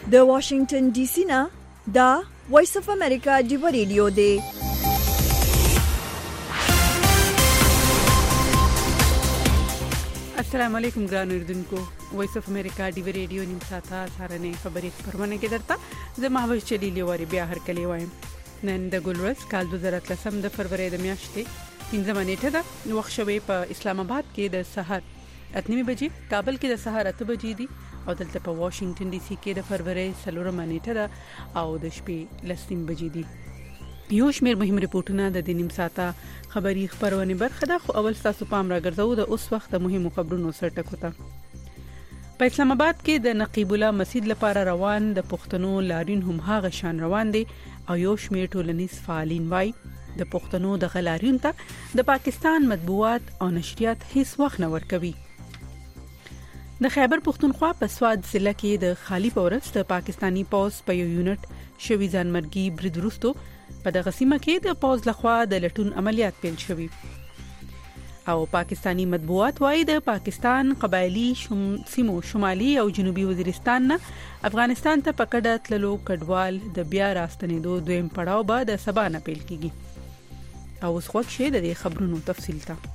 د واشنگټن ډي سي نه دا وایس اف امریکا ډیو ریډیو دی. السلام علیکم ګران اردوونکو. وایس اف امریکا ډیو ریډیو نیم ساته سارنې خبرې خبرونه کې درته زه مهوش چلیلی واری بیا هر کلی وایم. نن د ګلورس کال 2013 د فروری د میاشتې 15 نیټه ده. وخت شوی په اسلام آباد کې د سحر 8 بجې، کابل کې د سحر 8 بجې دي او دلته په واشنگټن ډي سي کې د فروری 4 نیټه ده او د شپې 10 بجې دي. یو شمېر مهم ریپورتونه د دې نیم ساعته خبري خبرونه برخه ده، خو اول تاسو پام راګرځو د اوس وخت د مهمو خبرونو سره ټکو ته. په اسلام آباد کې د نقیب الله مسجد لپاره روان د پښتنو لاریون هم هغه شان روان دي او یو شمېر ټولنیز فعالین وای د پښتنو د غلاریون ته د پاکستان مطبوعات او نشریات هیڅ وخت نه ورکوي. د خیبر پختونخوا په سواد ضلع کې د خالی پورس د پاکستانی پوز په یو یونټ شوی ځانمرګي برید وروسته په دغه سیمه کې د پوز لخوا د لټون عملیات پیل شوي او پاکستانی مطبوعات وايي د پاکستان قبایلی سیمو شمالي او جنوبي وزیرستان نه افغانستان ته پکړه تللو کډوال د بیا راستنېدو دویم پړاو به د سبا نه پیل کیږي. او اوس خوښ شه د دې خبرونو تفصیل ته.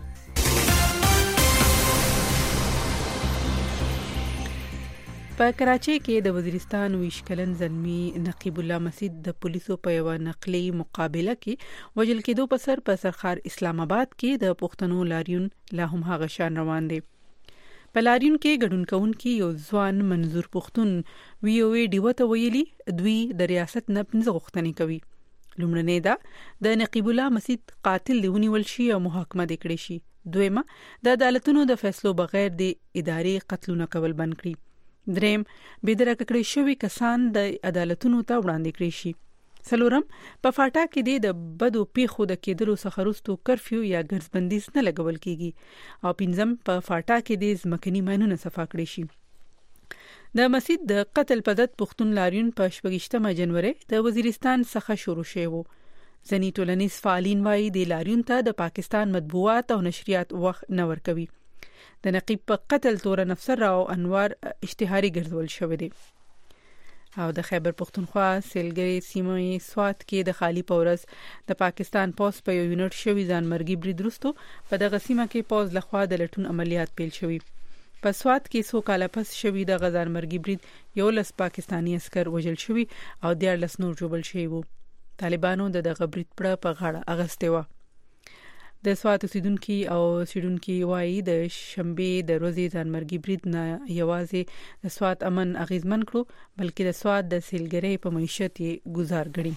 په کراچۍ کې د وزیرستان 20 کلن زلمی نقیب الله مسجد د پولیسو په یو نقلي مقابله کې وجل کېدو په سر په سرخار اسلام آباد کې د پښتنو لاریون لا هم هغه شان روان دي. په لاریون کې ګډون کوونکي یو ځوان منظور پښتون وی ډیو ته ویلي دوی د ریاست نه پنځه غوښتنې کوي. لومړنۍ دا د نقیب الله مسجد قاتل ونیول شي او محاکمه کړي شي. دویمه د عدالتونو د فیصلو بغیر د اداري قتلونه کول بند کړي. دریم بيدرکه کړی شوی کسان د عدالتونو ته وړاندې کړي شي. څلورم په فاټا کې د بدو پیښو د کېدلو څخه وروسته کرفیو یا ګرځبندیز نه لګول کیږي او پنځم په فاټا کې د ځمکني ماینونو صفا کړي شي. د مسجد د قتل په ضد پښتون لاریون په 28 جنوري د وزیرستان څخه شروع شوی وو. ځینې ټولنیز فعالین وايي د لاریون ته د پاکستان مطبوعات او نشریات وخت نه ورکوي. د نقیب په قتل تور نفسر او انوار اشتهاري ګرځول شوی دی. او د خیبر پختونخوا سیلګری سیمه سوات کې د خالی پورس د پاکستان پوز په یو یونټ شوی ځانمرګي برید وروسته په دغه سیمه کې پوز لخوا د لټون عملیات پیل شوی. په سوات کې 100 کال پس شوی د ځانمرګي برید یو لس پاکستانی عسكر وژل شوی او 14 نور جوړل شوی وو. طالبانو دغه برید په غاړه اغسته و. د سوات اوسیدونکو او سیډونکو وايي د شنبه د ورځې ځانمرګي برید نه یوازې د سوات امن اغیزمن کړو بلکې د سوات د سیلګری په معیشت یې گزار کړی.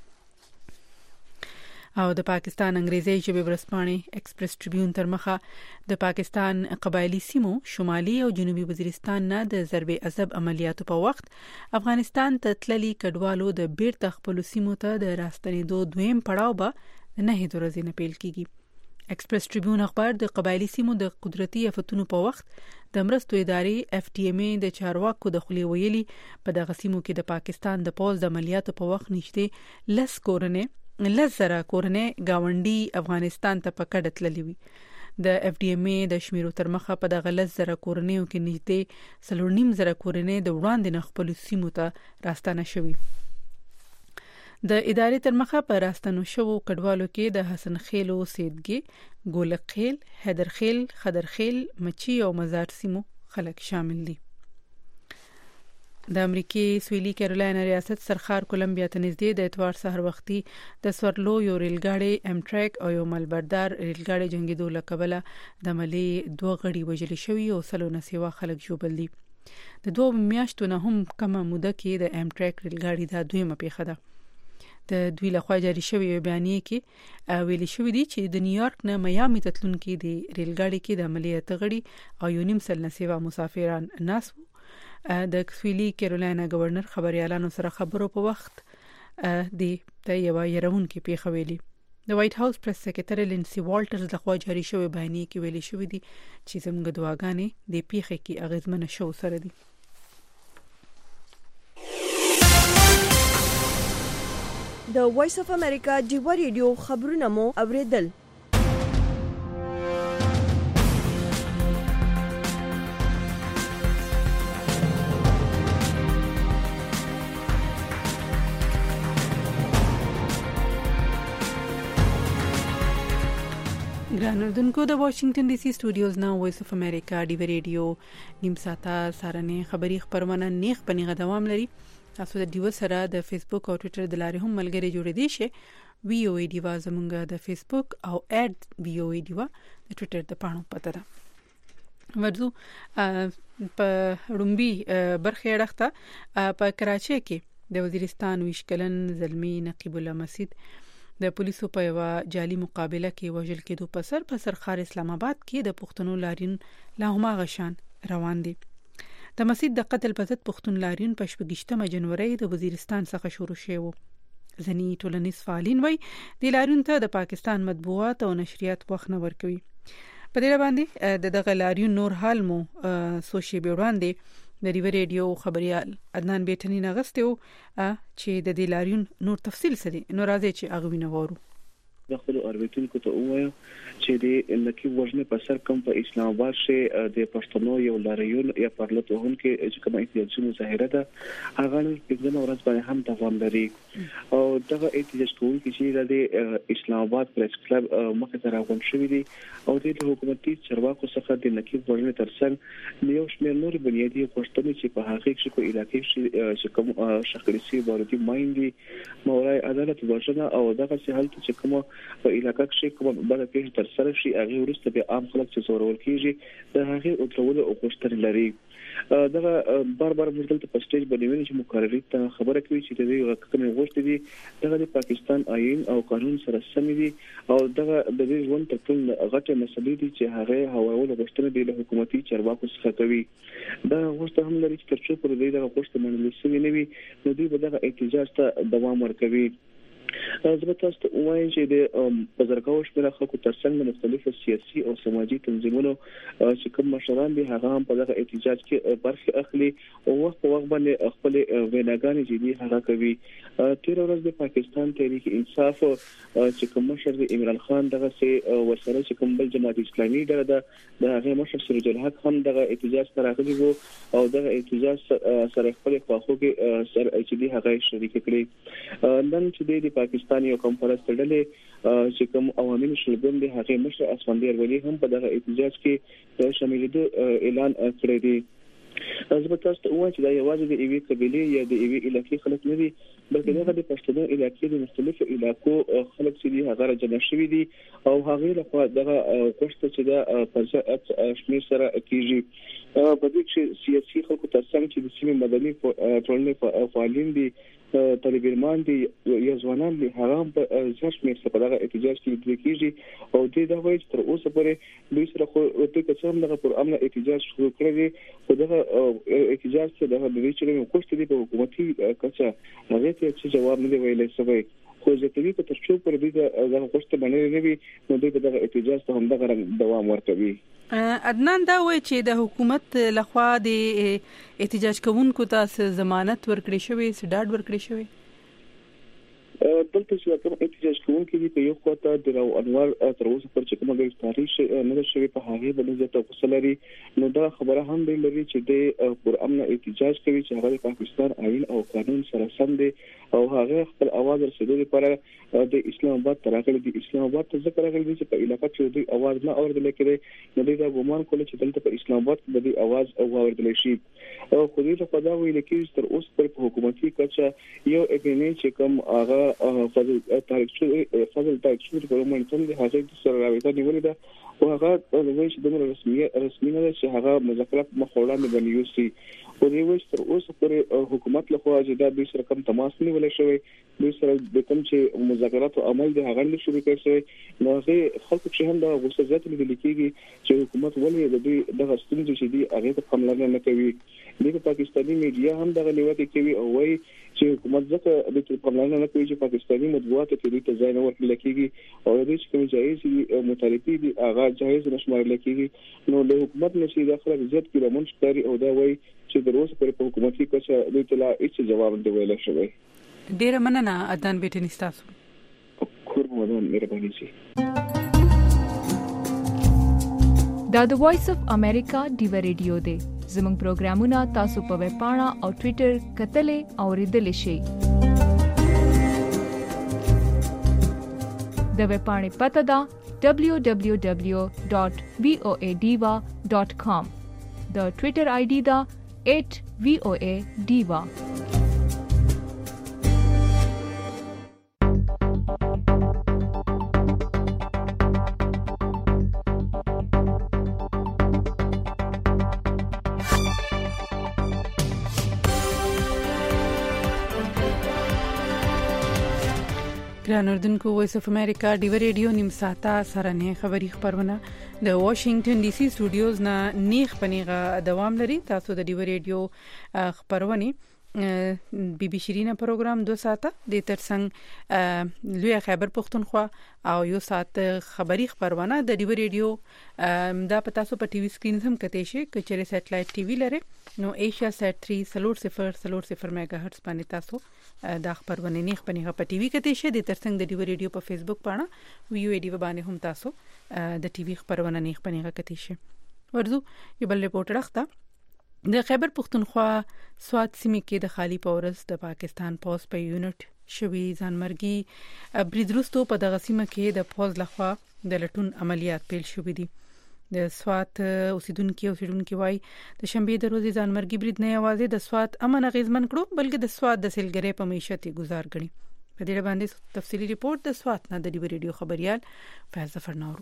او د پاکستان انګریزي ژبې ورځپاڼې ایکسپریس ټریبیون تر مخه د پاکستان قبایلی سیمو شمالي او جنوبي وزیرستان نه د ضرب عذاب عملیاتو په وخت افغانستان ته تللي کډوالو د بیرته خپل سیمو ته د راستنېدو دویم پړاو به نه ورځې نه پیل کیږي. ایکسپریس ټریبیون اخبار د قبایلی سیمو د قدرتي افتونو په وخت د مرستو ادارې FTMA د چارواکو د خلی ویلي په دغه سیمو کې د پاکستان د پوز د عملیاتو په وخت نشته لزره کورنۍ گاونډي افغانستان ته پکړه تللي وي. د FTMA د شمیرو تر مخه په دغه لزره کورنۍ کې نږدې 3.5 کورنۍ د وړاندې نه خپل سیمو ته راستنه شوي. د ادارې تر مخه په راستنو شوو کډوالو کې د حسن خیل او سیدګي، ګولک خیل، حیدر خیل، خضر خیل، مچی او مزار سیمو خلک شامل دي. د امریکای سویلي کیرولاینا ریاست سرخار کولمبیا ته نږدې د اتوار سحر وختي د سورلو یو ریلګاډي امټریک او یو ملبردار ریلګاډي جنگیدو لکبله د عملي 2 غړي وژل شوي او سلونه سیوا خلک جوړل دي. د 2 میاشتو نه هم کمه موده کې د امټریک ریلګاډي د دویمه پیښه ده. د دوی لخوا جاری شوی بیانیه کې ویل شوی دی چې د نیویارک نه میامي ته تلونکي د ریلګاډي کې د عملیات غړي او یو نیم سل نسیوا مسافران ناس وو. د سویلي کیرولاینا گورنر خبريالانو سره خبرو په وخت د یو يرون کې پیښه ویلي. د وایټ هاوس پریس سکریټری لینسی والټرز لخوا جاری شوی بیانیه کې ویل شوی دی چې زموږ دعاګانې د پیښې کې اغیزمن شو سره دي. د وایس اف امریکا ډیو ریډیو خبرونه مو اوریدل. نردونکو د واشنگټن ډي سي سټوډیوز نه وایس اف امریکا ډي ریډیو نیم ساعته سارنې خبری خبرونه نیخ پنیغه دوام لري. تاسو د ډیو سره د فیسبوک او ټوئیټر د لارې هم ملګری جوړې دي شي وی او ای ډیوا زمونږ د فیسبوک او @وی او ای ډیوا د ټوئیټر د پاڼو پته ده. ورزو په رومبي برخه اړخته په کراچۍ کې د وزیرستان ویشکلن زلمی نقیب الله مسجد د پولیسو په یو جعلي مقابله کې وژل کېدو په سر خار اسلام آباد کې د پښتنو لاریون لا هم غشان روان دي. د مسجد د قتل په ضد پښتون لاریون په 28 جنوري د وزیرستان څخه شروع شوه. ځنی ټولنیز فعالین وای د لاریون ته د پاکستان مطبوعات او نشریات وخت نه ورکوي. په دې باندې دغه لاریون نور حال مو سوشي بیوړاندې د ریو ریډیو خبريال عدنان بیٹنی نغستو چې د دې لاریون نور تفصیل سره نور راځي چې اغوینه وورو. د خپل اوربیتونکو ته وایم چې د نقیب وژنې په سر کوم په اسلام آباد کې د پښتنو یو لاریون یا پرلط وهون کې چې کومه احتجاجي مظاهره ده هغه نن په ورځ باندې هم دوام لري او دغه احتجاج کوونکي چې د اسلام آباد پریس کلب مخه ته راغون شوی دي او د حکومتي چارواکو څخه د نقیب وژنې ترڅنګ یو شمېر نور بنیادی پښتنو چې په هغه کې په علاقې کې کوم شخصي باندې مایندي مولای عدالت وژنه او دغه څه حالت چې کوم په علاقې کې کوم بل پیښه تر سره شي هغه ورسته به عام خلک چې زورول کیږي د هغه او ترول او غوښتنې لري. دغه بار مدلته په سټیج باندې ویل چې مقرري ته خبره کوي چې د دې کومې غوښتنې دي دغه د پاکستان آئین او قانون سره سم دي او دغه د دې ژوند تر ټولو غټه مسلې دي چې هغه هواول غوښتنې د حکومتي چارواکو څخه کوي. دا غوښتنه هم لري چې تر څو پر دې دغه غوښتنه منل شوی نه وي نو دوی به دغه احتجاج ته دوام ورکوي. زه تاسو ته وایم چې د بازارګاو شمېر خلکو ترڅنګ مختلفو سیاسي او سماجي تنظیمونو چې کوم مشران دي هغه هم په دغه احتجاج کې برخه اخلي او وخت په وخت باندې خپل ویناګانې چې دي هغه کوي. تیر ورځ د پاکستان تحریک انصاف چې کوم مشر د عمران خان دغه سي ورسره چې کوم بل جماعت اسلامي د هغه مشر سراج الحق هم دغه احتجاج ته راغلي وو او دغه احتجاج سره خپل خواخوږي سره چې دي هغه شریک کړي. نن چې د پاکستان یو کنفرانس تړلې چې کوم عوامي شلګون دي هغه مشر اسفندیار ولی هم په دغه احتجاج کې شاملېدو اعلان کړی دی. زه تاسو ته وایم چې دا یوازې د ایوي قبيله یا د ایوي علاقې خلک نه دي بلکې دغه د پښتنو علاقې د مختلفو علاقو خلک چې دي هغه راځي شوی دي او هغه لخوا دغه کوشش چې دا پر شمیر سره کیږي. په دې کې سیاسي خلکو ترڅنګ چې د سیمې مدني ټولنې فعالین دي طالب علمان دي یا ځوانان دي هغه په ځشمیر څخه دغه احتجاج کې کیږي او د دا وایي تر اوسه پورې دوی سره خو ته کوم دغه پر امن احتجاج شروع کړی خو دغه احتجاج څخه دغه د دې چې کوشش دي په حکومتي کچه هغه ته جواب نه دی ویلای شوی خو ځکه چې تر څو پر دې دغه کوشش باندې نه وي نو دوی دغه احتجاج ته هم دغه دوام ورکوي. عدنان دا وایي چې د حکومت لخوا د احتجاج کوونکو ته ضمانت ورکړی شوی سډاډ ورکړی شوی دلته چې کوم احتجاج کوونکي دي په یو خواته د راو انوار تر اوسه پر چې کومه ګرفتاری نه شوی په هغه باندې ځته وسلري نو دا خبره هم دی لري چې د پر امن احتجاج کوي چې هغه پاکستان آئین او قانون سره سم دي او هغه خپل आवाज رسېدو لپاره د اسلام آباد تراغلي دي. اسلام آباد ته ذکر راغلي چې په علاقې کې د आवाज نه اوریدل کېږي نو دا ګومان کول چې دلته په اسلام آباد کې د आवाज اوریدل شي او خو دې په دا ویل کې تر اوسه پر حکومتي کچه یو اګنی چې کوم هغه فضل تاریخ په مومنټ د حاجت سره راوېدا نیولې ده او هغه د وایي چې د رسمي نه چې هغه مذاکرات مخوړانه بنیوسي او د وایي تر اوسه پر حکومت له خوا چې د سره کوم تماس نیول شوی د سره د کوم چې مذاکرات او عمل د هغه نه شروع کړي نو هغه خلک چې هم د غوښتنې ځات لیدل کېږي چې حکومت ولې د دې دغه ستونزې چې دی هغه ته پاملرنه نه کوي. د پاکستاني میډیا هم دغه نیوکه کوي او وایي چې حکومت ځکه د پاملرنه نه کوي چې پاکستاني مطبوعات ته دې ځای نه ورکړل کېږي او د دې کوم جایز مطالبه دي هغه جایز نشمارل کېږي نو د حکومت نشي داخله عزت کې رمن شکاري او دا وایي چې د روز پر حکومتي کچه د اطلاع هیڅ جواب دی ویل شوی. ډیر مننه عدنان بیٹنی تاسو خور مودان مهرباني شي. دا د وایس اف امریکا ډیو ریډیو دی. زموږ پروګرامونه تاسو په ویب پاڼه او ټوئیټر کتلې او ریډل شي. د ویب پاڼې پته ده www.voadiva.com. د ټوئیټر آی ډي دا @voadiva. ګران اردوونکو، وایس اف امریکا ډیو ریډیو نیم ساعته سره نه خبری خبرونه د واشنگټن ډي سي سټوډیوز نه نیخ پنیغه دوام لري. تاسو د ډیو ریډیو خبرونه بي بي شيرینه پروګرام 2 ساعته د ترڅنګ لوی خیبر پختونخوا او یو ساعت خبری خبرونه د ډیو ریډیو دا پتا سو په ټي وي سکرین هم کته شي کچره سټلایټ ټي وي لري نو ایشیا سټ 3 میگا هرتز باندې تاسو دا خبرونه نیخ پنیغه په ټي وي کته شي د ترڅنګ د ډیو ریډیو په فیسبوک باندې ویو ایډیو باندې هم تاسو د ټي وي خبرونه نیخ پنیغه کته شي. ورزو یو بل ریپورت راخته د خیبر پختونخوا سوات سیمې کې د خالی پورس د پاکستان پوز په یونټ شوی ځانمرګي بریدروستو په دغه سیمه کې د پوز لخوا د لټون عملیات پیل شوې دي. د سوات اوسیدونکو وای د شنبه د ورځې ځانمرګي برید نه یوازې د سوات امن اغیزمن کړو بلکې د سوات د سیلګری په معیشت گزار کړي. په دې باندې تفصیلی ریپورت د سوات نه د ډیو ریډیو خبريال فیض ظفر نورو.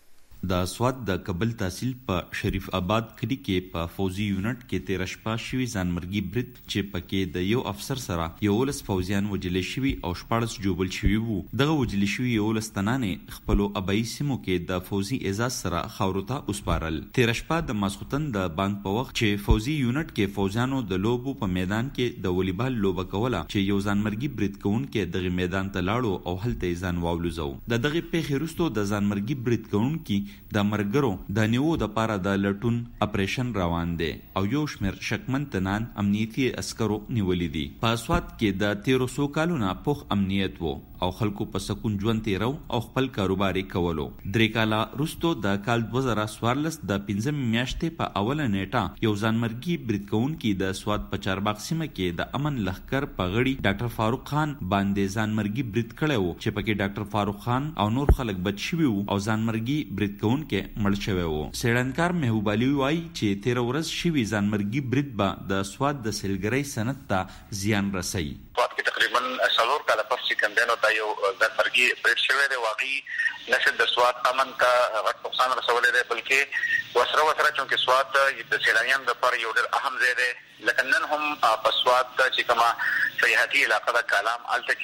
د سوات د قبل تحصیل په شریف آباد کلی کې په فوزي یونټ کې 13 شپه شوی ځانمرګي برید چې پکې د یو افسر سره یو لس فوزیان وجل شوی او 14 جوبل شوی وو. دغه وجل شوی یو لس تنانه خپل ابای سیمو کې د فوزي اعزاز سره خاورته اوسپارل. 13 شپه د ماسختن د بانک په وخت چې فوزي یونټ کې فوزیانو د لوبو په میدان کې د والیبال لوبه کوله چې یو ځانمرګي برید کوونکې دغه میدان ته لاړو او هلته ځان واولوزو. دغه پیښې وروسته د ځانمرګي برید کوونکې د مرګرو د نیو د پاره د لټون اپریشن روان دي او یو شمیر شکمن تنان امنیتي عسکرو نیولې دي. په سوات کې د 1300 کالونو پوخ امنیت وو او خلکو په سکون ژوند تیرو او خپل کاروبار کولو. درې کاله وروسته د کال 2014 د 15 میاشتې په اوله نیټه یو ځانمرګي برید کوونکې د سوات په چارباغ سیمه کې د امن لښکر په غړي ډاکټر فاروق خان باندې ځانمرګي برید کړو چې پکې ډاکټر فاروق خان او نور خلک بچ شوي او ځانمرګي برید کوونکې مړ شوی وو. سیړنکار محبوب علي وایي چې 13 ورځ شوی ځانمرګي برید به د سوات د سیلګرۍ صنعت ته زیان رسوي. سوات کې تقریبا 4 کاله پس چې کندنو دا یو ځانمرګي برید شوی دی واقعي نشد د سوات امن ته غټ نقصان رسولې دی بلکې وسره چې سوات د سیلانیانو لپاره یو ډېر اهم ځای دی. لکه نن هم په سوات چې کومه سیاحتي علاقه د کالام الته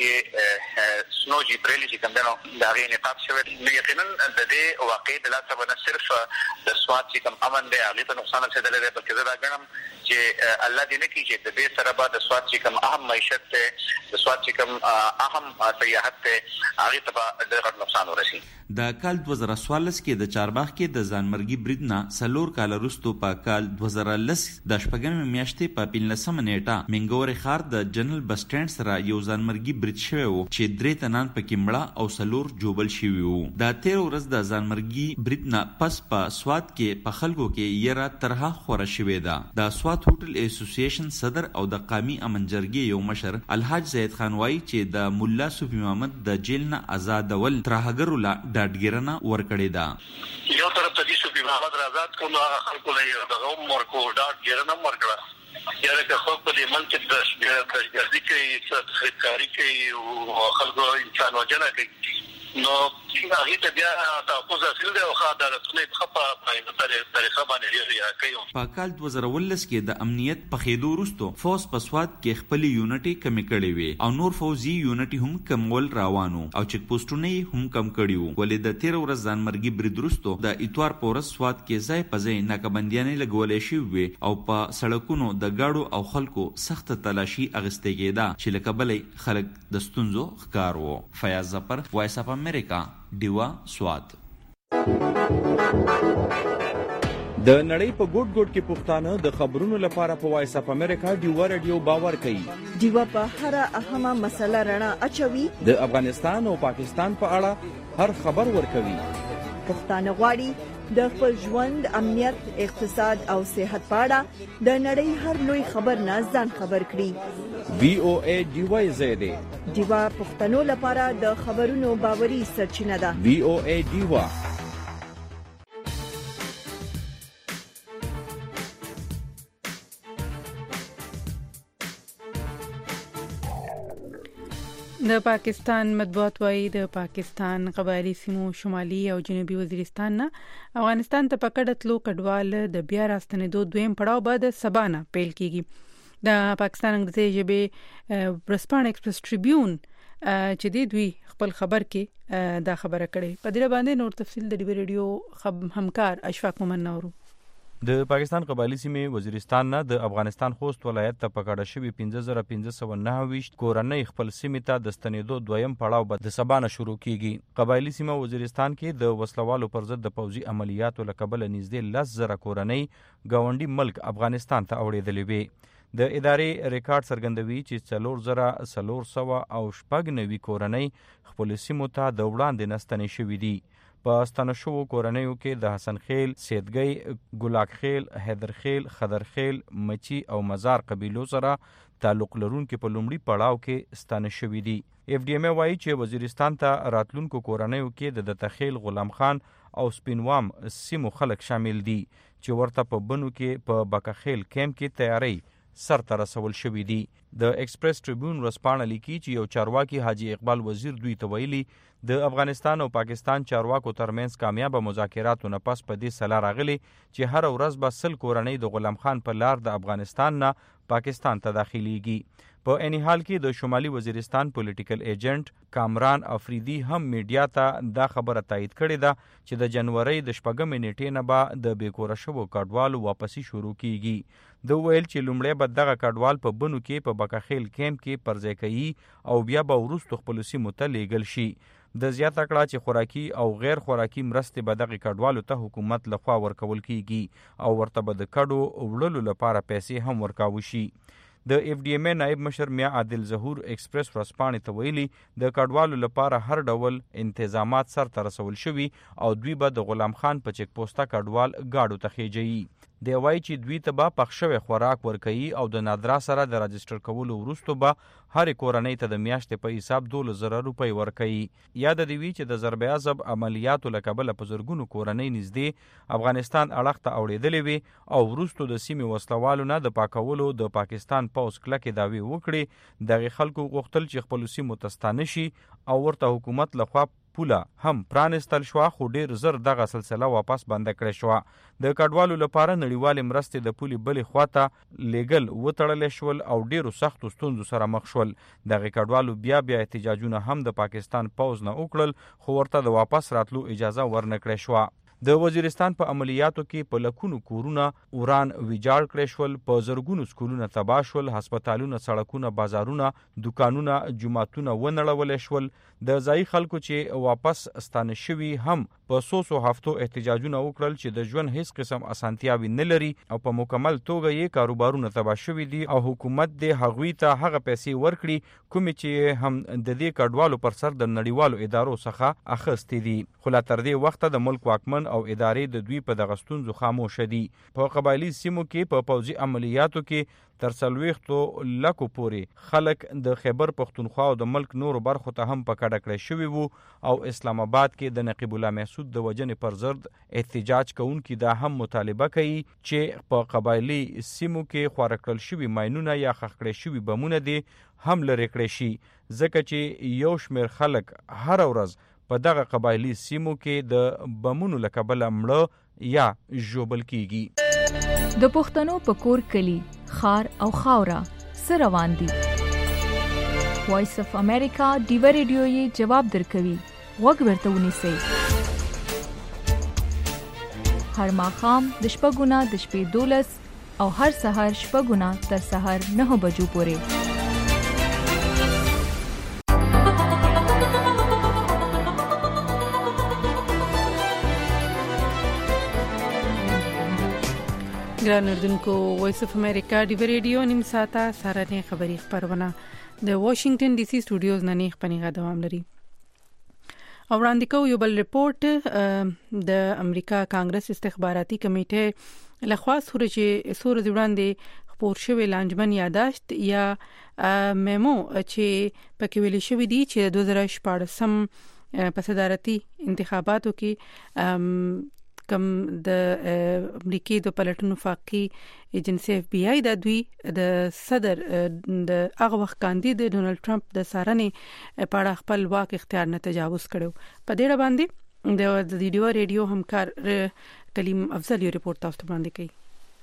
کې سنو جبريل چې کندنو د هغې نقاب شوی نو یقینا د دې واقع د لاسه نه صرف د سوات چې کوم امن دی هغې ته نقصان رسېدلی دی بلکې زه دا ګڼم چې الله دې نه کړي چې د دې سره به د سوات چې کوم اهم معیشت دی د سوات چې کوم اهم سیاحت دی هغې ته به ډېر غټ نقصان ورسي. د کال 2014 کې د چارباغ کې د ځانمرګي برید نه 4 کال وروسته په کال 2010 د شپږمې میاشتې په 15 نیټه منګورې ښار د جنرال بس سټانډ سره یو ځانمرګي برید شوی و چې 3 تنان پکې مړه او 4 جوبل شوي وو. د 13 ورځ د ځانمرګي برید نه پس په سوات کې په خلکو کې یره ترها خوره شوې ده. د سوات هوټل اسوسییشن صدر او د قومي امن جرګې یو مشر الحاج زید خان وایي چې د مولا صوفي محمد د جیل نه آزادول ترهګرو لا ډاډګیرنه ورکړې ده. یو طرف ته د صوفي محمد آزاد کولو هغه خلکو له دغه ورکو ډاډګیرنه ورکړه یاره که خلک په دې ملک د دهشتګردي کوي خریدکاري کوي او خلکو انسان وژنه کوي نو هغې ته بیا تحفظ حاصل دی او ښه عدالتونه یې ښه په طریقه باندې رعایه کوي. په کال 2019 کې د امنیت پخېدو وروسته فوز په سوات کې خپلې یونټې کمې کړې وې او نور فوزي یونټې هم کمول روانو او چک پوسټونه یې هم کم کړي وو. ولې د 13 ورځ ځانمرګي برید وروسته د اتوار په ورځ سوات کې ځای په ځای ناکهبندیانې لګولې شوې وې او په سړکونو د ګاډو او خلکو سخته تلاشي اخیستې کېده چې له کبله خلک د ستونزو ښکار وو. فیاض ظفر، وایس اف امریکا، ډیوا سوات. د نړۍ په ګوټ ګوټ کې پښتانه د خبرونو لپاره په وایس اف امریکا ډیوا رادیو باور کوي. ډیوا په هر اهمه مسله رڼا اچوي. د افغانستان او پاکستان په اړه هر خبر ورکوي. پښتانه غواړي د خپل ژوند، امنیت، اقتصاد او صحت په اړه د نړۍ هر لوی خبر نه ځان خبر کړي. VOA ډیوای زیاده ډیوا پښتنو لپاره د خبرونو باوري سرچینه ده. VOA ډیوا. د پاکستان مطبوعات وايي د پاکستان قبایلی سیمو شمالي او جنوبي وزیرستان نه افغانستان ته پکړه تلو کډوال د بیا راستنېدو دویم پړاو بعد سبا نه پیل کیږي. د پاکستان انګریزي ژبه ورځپاڼه ایکسپریس ټریبیون چې دوی خپل خبر کې دا خبره کړې. په دې باندې نور تفصیل د ډیوی ریډیو همکار اشفاق مومن نورو. د پاکستان قبایلی سیمې وزیرستان نه د افغانستان خوست ولایت ته پکړه شوی 15529 کورنۍ خپل سیمې ته د ستنېدو دویم پړاو به د سبا نه شروع کیږي. قبایلی سیمه وزیرستان کې د وسلوالو پر ضد د پوځي عملیاتو له کبله نږدې 10,000 کورنۍ ګاونډي ملک افغانستان ته اوړېدلې وي. د ادارې ریکارډ څرګندوي چې 4,400 او 90 کورنۍ خپل سیمو ته د وړاندې نستنې شوې دي. په ستنه شوو کورنیو کې د حسن خیل، سیدګۍ، ګلاک خیل، حیدر خیل، خضر خیل، مچی او مزار قبیلو سره تعلق لرونکي په لومړي پړاو کې ستنه شوي دي. FDMA وایي چې وزیرستان ته راتلونکو کورنیو کې د تخیل، غلام خان او سپینوام سیمو خلک شامل دي چې ورته په بنو کې په بکخیل کیمپ کې تیاری سر ته رسول شوی دی. د ایکسپریس ټریبیون ورځپاڼه لیکي چې یو چارواکي حاجی اقبال وزیر دوی ته ویلي د افغانستان او پاکستان چارواکو ترمنځ کامیابه مذاکراتو نه پس په دې سلا راغلي چې هر ورځ به 100 کورنۍ د غلام خان په لار د افغانستان نه پاکستان ته داخليږي. په اني حال کې د شمالي وزیرستان پولیټیکل ایجنټ کامران افریدي هم میډیا ته دا خبره تایید کړې ده چې د جنوري د 4 نیټې نه به د بیکوره شوو کډوالو واپسی شروع کیږي. د ویل چې لومړی به دغه کډوال په بنو کې په بکخیل کیمپ کې پرځای کوي او بیا به وروسته خپل سیمو ته لیږل شي. د زیاته کړه چې خوراکي او غیر خوراکي مرستې به دغه کډوالو ته حکومت لخوا ورکول کیږي او ورته به د کډو وړلو لپاره پیسې هم ورکاوه شي. د FDMA نائب مشر میا عادل ظهور ایکسپریس ورځپاڼې ته ویلي د کډوالو لپاره هر ډول انتظامات سر ته رسول شوي او دوی به د غلام خان په چک پوسټه کډوال گاډو ته خېجي. دی وایي چې دوی ته به پخ شوی خوراک ورکوي او د نادرا سره د راجسټر کولو وروسته به هر کورنۍ ته د میاشتې په حساب 12,000 روپۍ ورکوي. یاد دی وی چې د ضرب عضب عملیاتو له کبله په زرګونو کورنۍ نږدې افغانستان اړخ ته اوړېدلې وي او وروسته د سیمې وسلوالو نه د پاکولو د پاکستان پوز کلکې دعوی وکړي. دغه خلکو غوښتل چې خپل سیمو ته ستانه شي او ورته حکومت لخوا پوله هم پرانستل شو خو ډیر زر دغه سلسله واپس بند کړې شو. د کډوالو لپاره نړیوال مرستې د پولي بلې خواته لیګل وتړل شول او ډیرو سختو ستونزو سره مخ شول. دغه کډوالو بیا احتجاجونه هم د پاکستان پوز نه وکړل خو ورته د واپس راتلو اجازه ورنکړې شو. د وزیرستان په عملیاتو کې په لکونو کورونه وران ویجاړ کړی شول، په زرګونو سکولونه تباه شول، هسپتالونه، سړکونه، بازارونه، دکانونه، جوماتونه ونړول شول. د ځای خلکو چې واپس ستانه شوي هم په 100 هفتو احتجاجونه وکړل چې د ژوند هیڅ قسم اسانتیاوي نه لري او په مکمل توګه یې کاروبارونه تباه شوي دي او حکومت د هغوی ته هغه پیسې ورکړي کومې چې هم د دې کډوالو پر سر د نړیوالو ادارو څخه اخیستې دي. خو لا تر دې وخته د ملک واکمن او ادارې د دوی په دغه ستونزو خاموش دي. په قبایلی سیمو کې په پوځي عملیاتو کې تر 40 لکو پورې خلک د خیبر پختونخوا او د ملک نورو برخو ته هم پکړه کړی شوي وو او اسلام آباد کې د نقیب الله محسود د وجنې پر ضد احتجاج کوونکي دا هم مطالبه کوي چې په قبایلی سیمو کې خواره کړل شوي ماینونه یا ښخ کړي شوي بمونه دي هم لرې کړی شي ځکه چې یو شمېر خلک هر ورځ په دغه قبایلی سیمو کې د بمونو له کبله مړه یا ژوبل کیږي. د پښتنو په کور کلی خار او خاورا سره روان دي. وایس اف امریکا ډیو ریډیو یې جواب درکوي. وګ ورته ونیسئ. هر ماښام د شپږونه د شپې 12 او هر سحر شپږونه تر سحر 9 بجو پورې. ګران اردوونکو، وایس اف امریکا ډیو ریډیو نیم ساعته سهارنۍ خبري خبرونه د واشنگټن ډي سي سټوډیوز نه نه خبرونه دوام لري وړاندې کوو یو بل ریپورت د امریکا کانګرس استخباراتي کمیټې لخوا سورج وړاندې خپور شوی لانجمن یاداشت یا میمو چې پکې ویل شوی دی چې 2014 په صدارتي انتخاباتو کې کم د امریکای د پلټنو فاقي ایجنسی اف بی آی د دوی د صدر د هغه وخت کاندید ډونالد ټرمپ د سارنې په خپل واک اختیار نه تجاوز کړو. په دې باندې د ریډیو همکار کلیم افضل یو ریپورت تاسو ته وړاندې کوي.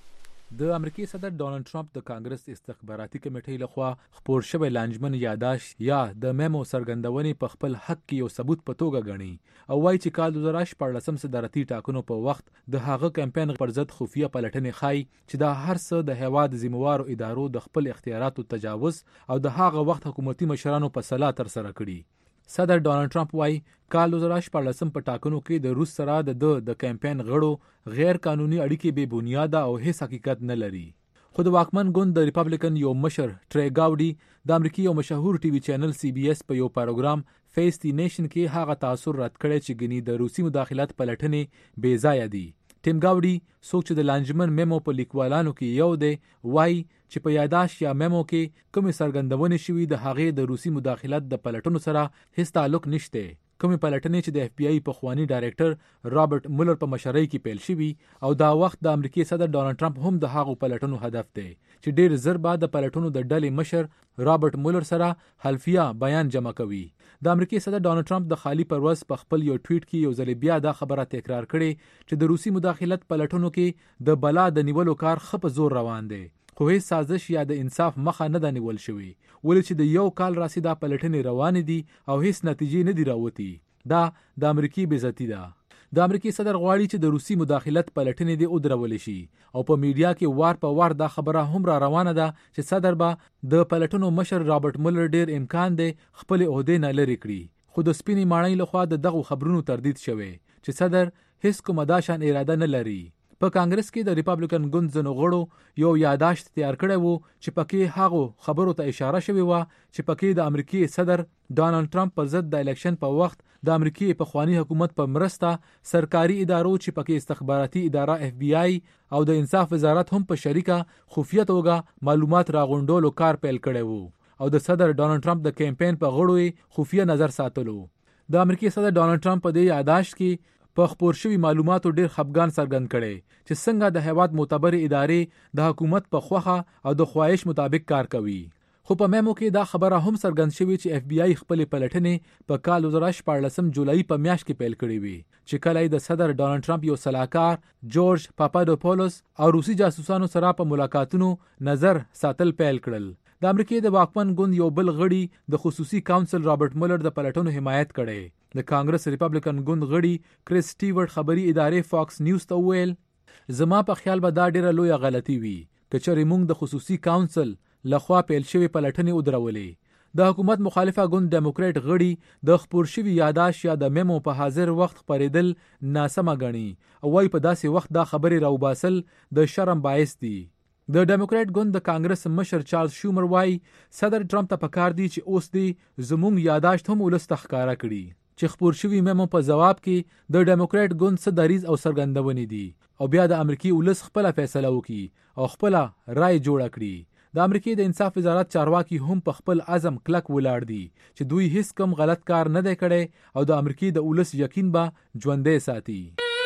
د امریکای صدر ډونالد ټرمپ د کانګرس استخباراتي کمیټې لخوا خپور شوی لانجمن یاداشت یا د میمو څرګندونې په خپل حق کې یو ثبوت په توګه ګڼي او وایي چې کال 2014 صدارتي ټاکنو په وخت د هغه کمپاین پر ضد خفیه پلټنې ښایي چې دا هر څه د هیواد ذمہوارو ادارو د خپل اختیاراتو تجاوز او د هغه وخت حکومتي مشرانو په صلاح تر سره کړي. صدر ډونالد ټرمپ وايي کال 2014 په ټاکنو کې د روس سره د کمپاین غړو غیر قانوني اړیکې بې بنیاده او هیڅ حقیقت نه لري. خو د واکمن ګوند د ریپبلیکن یو مشر ټری گاوډي د امریکای یو مشهور ټي وي چینل سی بي اس په یو پروګرام فیس دی نیشن کې هغه تاثر رد کړی چې ګني د روسي مداخلت پلټنې بې ځایه دي. ټیم گاوډي څوک چې د لانجمن میمو په لیکوالانو کې یو دی وایي چې په یاداشت یا میمو کې کومې څرګندونې شوي د هغې د روسي مداخلت د پلټنو سره هیڅ تعلق نشته. کومې پلټنې چې د اف بی آی پخوانی ډایریکټر رابرټ مولر په مشرۍ کې پیل شوي او دا وخت د امریکای صدر ډونالد ټرمپ هم د هغو پلټنو هدف دی چې ډیر زر بعد د پلټنو د ډلې مشر رابرټ مولر سره حلفیه بیان جمع کوي. د امریکای صدر ډونالد ټرمپ د خالی پرواز په خپل یو ټویټ کې یو ځل بیا دا خبره تکرار کړې چې د روسي مداخلت پلټنو کې د بلا د نیولو کار خپ زور روان دی خو هیڅ سازش یا د انصاف مخه نه ده نیول شوی ولې چې د یو کال راسي دا پلټنې روان دي او هیڅ نتیجې نه دی راوتی. دا د امریکای بیزتی ده. د امریکای صدر غواړي چې د روسي مداخلت پلټنې دې ودرول شي او په میډیا کې وار په وار دا خبره هم را روانه ده چې صدر به د پلټنو مشر رابرټ مولر ډیر امکان دی خپل عہده نه لري کړي. خو د سپینې ماڼۍ لخوا دغه خبرونو تردید شوه چې صدر هیڅ کومه داشان اراده نه لري. په کانګرس کې د ریپبلیکن ګوند ځنو غړو یو یاداشت تیار کړی وو چې پکې هغه خبرو ته اشاره شوی و چې پکې د امریکای صدر ډونالد ټرمپ پر ضد د الیکشن په وخت د امریکای په خوانی حکومت په مرسته سرکاري ادارو چې پکې استخباراتي اداره اف بی آی او د انصاف وزارت هم په شریکه خفیه توګه معلومات راغونډولو کار پیل کړی وو او د صدر ډونالد ټرمپ د کمپاین په غړو خفیه نظر ساتلو. د امریکای صدر ډونالد ټرمپ په دې یاداشت کې په خپور شوی معلوماتو ډیر خپګان څرګند کړي چې څنګه د هیواد معتبر ادارې د حکومت په خوخه او د خواهش مطابق کار کوي. خو په میمو کې دا خبره هم څرګند شوی چې اف بی آی خپل پلټنې په کال 2014 جولای په میاشت کې پیل کړې وي چې کله د صدر ډونالد ټرمپ یو سلاکار جورج پاپاډوپولوس او روسي جاسوسانو سره په ملاقاتونو نظر ساتل پیل کړل. د امریکای د واکمن ګوند یو بل غړي د خصوصي کونسل رابرټ مولر د پلټنو حمایت کړي. د کانګرس ریپبلیکن ګوند غړي کریس سټیورټ خبري ادارې فاکس نیوز ته ویل زما په خیال به دا ډیره لویه غلطي وي کچې موږ د خصوصي کونسل لخوا پیل شوی پلټنې ودرولې. د حکومت مخالفه ګوند ډیموکرات غړي د خپور شوی یاداشت یا د میمو په حاضر وخت خبرېدل ناسمه ګڼي او وايي په داسې وخت دا خبرې راوباسل د شرم باعث دي. د ډیموکرات ګوند د کانګرس مشر چارلز شومر وايي صدر ټرمپ ته پکار دی چې اوس دی زموږ یاداشت هم ولست ښکارا کړي چې خپور شوی میمو په جواب کې د ډیموکرات ګوند څه دریز او سرګندونې دي او بیا د امریکای ولس خپل فیصله وکړي او خپل رائے جوړ کړي. د امریکای د انصاف وزارت چارواکي هم په خپل عزم کلک ولاړ دي چې دوی هیڅ کم غلط کار نه دی کړی او د امریکای د ولس یقین به ژوندې ساتي.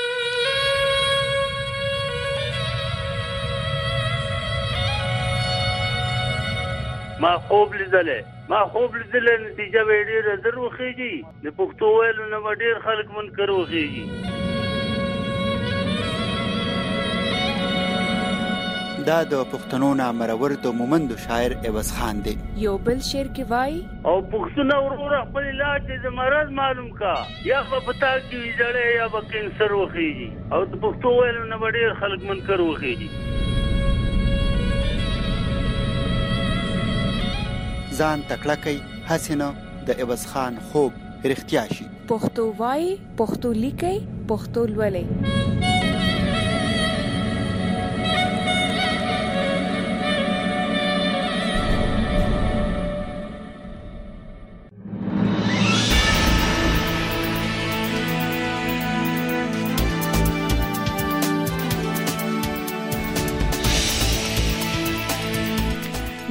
ما خوب لیدلې نتیجه به ډېره زر وخیږي د پښتو ویلو نه به ډېر خلک منکر وخیږي. دا د پښتنو نامرور د مومند شاعر عوض خان دی. یو بل شعر کې وای او پښتون ورور خپل علاج د مرض معلوم کا یا په پتا کې ویځړې یا په کینسر وخیږي او د پښتو ویلو نه به ډېر خلک منکر وخیږي. ځان تکړه کوي حسینه د عوض خان خوب رښتیا شي. پښتو وای پښتو لیکي پښتو لولي.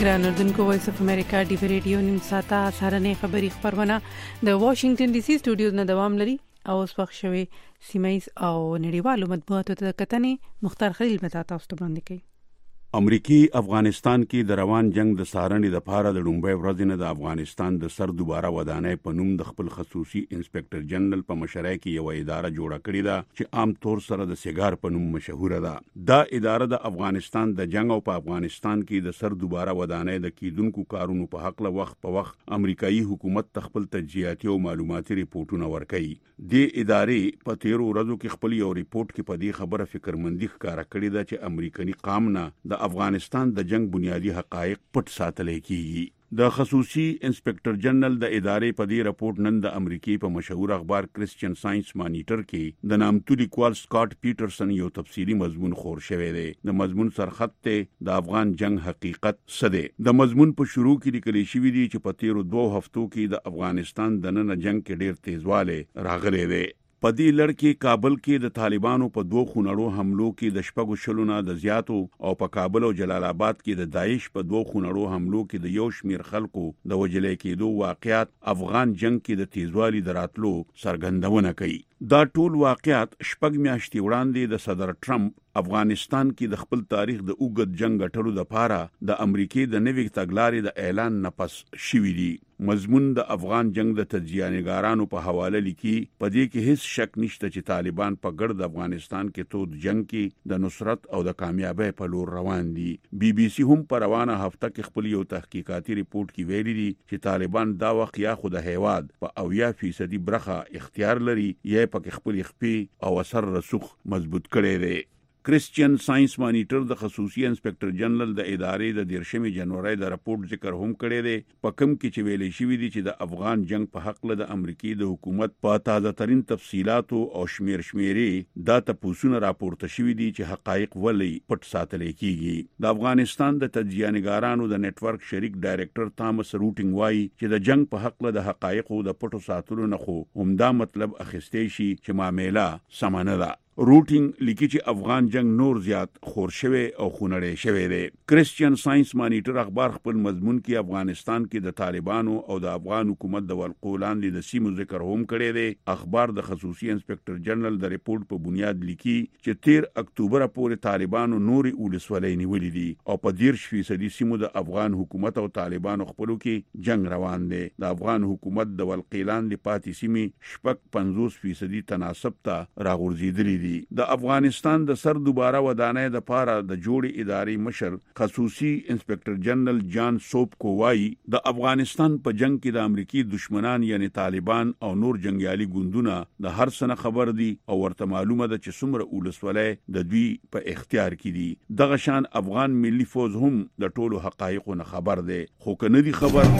ګران اردوونکو وایس اف امریکا ډي وی ریډیو نیم ساته سهارنۍ خبری خبرونه د واشنگټن ډي سي سټوډیو نه دوام لري او اوس وخت شوي سیمایز او نړیوالو مطبوعاتو ته کتنې مختار خلیل متا تاسو ته وړاندې کوي. امریکای افغانستان کې د روان جنگ د سارنې د پاره د لومبۍ ورځ نه د افغانستان د سر دوباره ودانۍ په نوم د خپل خصوصي انسپکټر جنرال په مشرۍ کې یو اداره جوړه کړې ده چې عام طور سره د سیګار په نوم مشهوره ده. دا اداره د افغانستان د جنگ او په افغانستان کې د سر دوباره ودانۍ د کیدونکو کارونو په حق له وخت په وخت امریکایي حکومت خپل تجزیاتي او معلوماتي ریپورتونه ورکوي. د ادارې په 13 ورځو کې خپل یو ریپورت کې په دې خبره فکرمندي ښکارا کړې ده چې امریکایي قام نه د افغانستان د جنگ بنیادی حقایق پټ ساتل کیږي. د خصوصي انسپکټر جنرال د ادارې په دې رپورت نن د امریکای په مشهور اخبار کرسچین ساينس مانیټر کې د نامتو لیکوال سکاٹ پیټرسن یو تفصیلی مضمون خور شوی دی. د مضمون سرخط ته د افغان جنگ حقیقت سده. د مضمون په شروع کې لیکل شوی دی چې په 13 هفتو کې د افغانستان د نن جنگ کې ډیر تیزواله راغلی دی. په دې لړ کې کابل کې د طالبانو په 2 خونړو حملو کې د شپږو شلونه د زیاتو او په کابل او جلال آباد کې د داعش په 2 خونړو حملو کې د یو شمیر خلکو د وجلې کېدو واقعیات افغان جنگ کې د تیزوالي دراتلو څرګندونه کوي. دا ټول واقعیات شپږ میاشتې وړاندې د صدر ټرمپ افغانستان کې د خپل تاریخ د اوږد جنگ غټلو لپاره د امریکای د نوې تګلارې د اعلان نه پس شوې دي. مضمون د افغان جنگ د تجزیه‌نګارانو په حواله لیکي په دې کې هیڅ شک نشته چې طالبان په ګرد افغانستان کې تود جنگ کې د نصرت او د کامیابی په لور روان دي. بي بي سي هم په روانه هفته کې خپل یو تحقیقاتي ریپورت کې ویلي دي چې طالبان دا وخت یا خود هیواد په 80% برخه اختیار لري یا په خپل خپې او اثر رسوخ مضبوط کړي دي. کرسچین ساينس مانیټر د خصوصي انسپکټر جنرال د ادارې د 13 جنوري د راپورټ ذکر هم کړی دی په کوم کې چې ویلي شوی دی چې د افغان جنگ په حق له د امریکای د حکومت په تازه ترين تفصيلاتو او شمیرې دا تاسو راپورته شوی دی چې حقایق ولې پټ ساتل کیږي. د افغانستان د تجزیه‌نګارانو د نتورک شریک ډایریکټر تامس روټینګ وایي چې د جنگ په حق له د حقایقو د پټو ساتلو نه خو همدا مطلب اخیستې شي چې معاملې سمانه ده. روټینګ لیکي چې افغان جنگ نور زیات خور شوی او خونړی شوی دی. کرسچین ساينس مانیټر اخبار خپل مضمون کې افغانستان کې د طالبانو او د افغان حکومت د ولقولان د سیمو ذکر هم کړی دی. اخبار د خصوصي انسپکټر جنرال د ریپورت په بنیاد لیکي چې 13 اکتوبر پورې طالبانو نوري ولسوالۍ نیولې دي او په 10% سیمو د افغان حکومت او طالبانو خپلو کې جنگ روان دی. د افغان حکومت د ولقولان د پاتې سیمې شپږ 50% تناسب ته راغورځېدلي. د افغانستان د سر دوباره ودانۍ د پاره د جوړې ادارې مشر خصوصي انسپکټر جنرال جان سوپ کووای د افغانستان په جنگ کې د امریکای دشمنان یعنی طالبان او نور جنگیالي ګوندونه د هر څه خبر دي او ورته معلومه ده چې څومره ولسوالۍ د دوی په اختیار کې دي. دغه شان افغان ملي فوج هم د ټولو حقایقو نه خبر ده خو کنه دي خبر.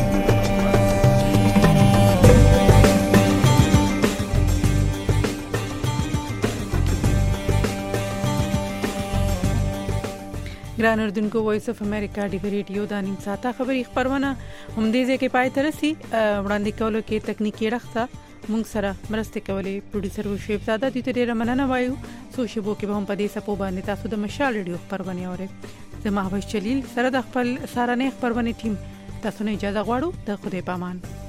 ګران اردوونکو وایس اف امریکا ډي وی ریډیو د نیم ساته خبری خبرونه هم دې ځکه پای ترسي وړاندې کولو کې تکنیکی رخصه مونږ سره مرسته کولې پروډوسر وشیب زاده دې ته ډیره مننه وایو. سو شبو کې به هم په دې سپو باندې تاسو د مشال ریډیو خبرونه اورئ. زه محبوب چلیل سره د خپل سارنې خبرونه ټیم تاسو نه اجازه غواړو. د خدای پامان.